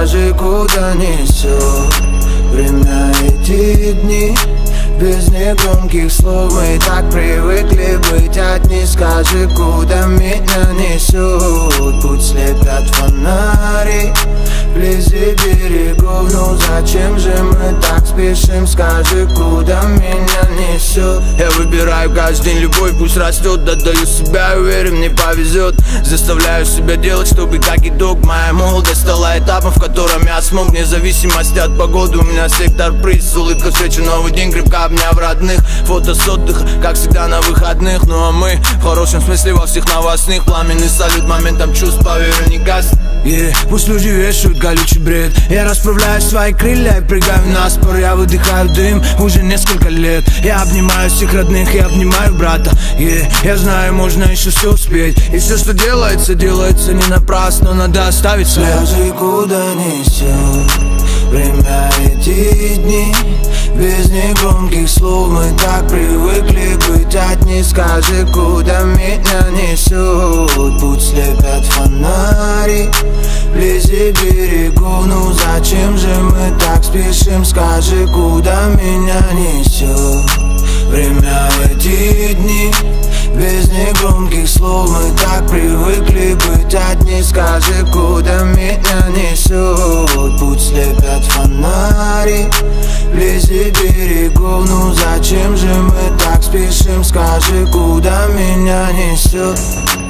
скажи, куда несет время эти дни. Без негромких слов мы так привыкли быть одни. Скажи, куда меня несет. Путь слепят фонари вблизи берегов. Ну зачем же мы так спешим? Скажи, куда меня несет. Я выбираю каждый день любовь, пусть растет. Отдаю себя, уверен, мне повезет. Заставляю себя делать, чтобы как итог моя молодость стала этапом, в котором я смог. Вне зависимости от погоды, у меня сектор приз. Улыбка встречи, новый день, крепко обняв родных. Фото с отдыха, как всегда на выходных. Ну а мы в хорошем смысле во всех новостных. Пламенный салют моментом чувств, поверю, не гаснет. Пусть люди вешают колючий бред. Я расправляю свои крылья и прыгаю на спор. Я выдыхаю дым уже несколько лет. Я обнимаю всех родных, я обнимаю брата. Я знаю, можно еще все успеть. И все, что делается, делается не напрасно. Надо оставить след. Скажи, куда несет время эти дни. Без негромких слов мы так привыкли быть одни. Скажи, куда меня несет. Путь слепят фонари вблизи берегов. Ну зачем же мы так спешим? Скажи, куда меня несет время эти дни. Без негромких слов мы так привыкли быть одни. Скажи, куда меня несет. Путь слепят фонари вблизи берегов. Ну зачем же мы так спешим? Скажи, куда меня несет.